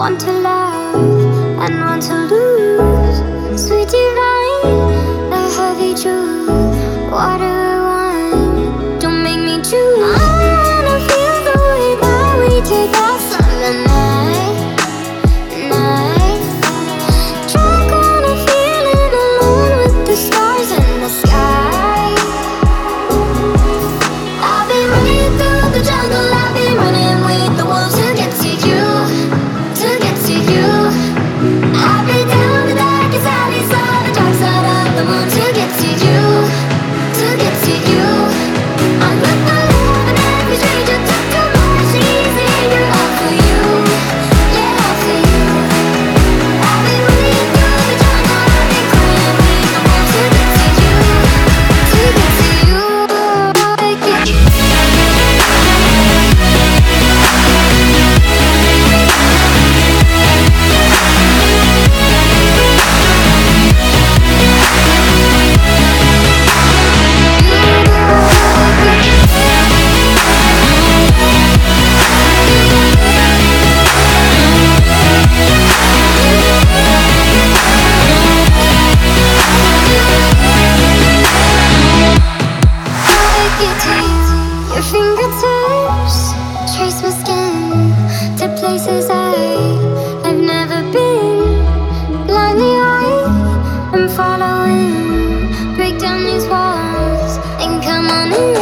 Want to love and want to lose. Sweet divine, the heavy truth. What do I want? Don't make me choose. I wanna feel the way that we take off on the night. Drunk on a feeling, alone with the stars in the sky. I've been running through the jungle, I've been running with the wolves to get to you, to get to you. I've been down the darkest alleys on the dark side of the moon to get to you, to get to you. I'm with my love and every stranger took too much easier. All for you, yeah, all for you. I've been running through the jungle, I've been crying with the wolves to get to you, to get to you. Your fingertips trace my skin to places I've never been. Blindly I'm following. Break down these walls and come on in.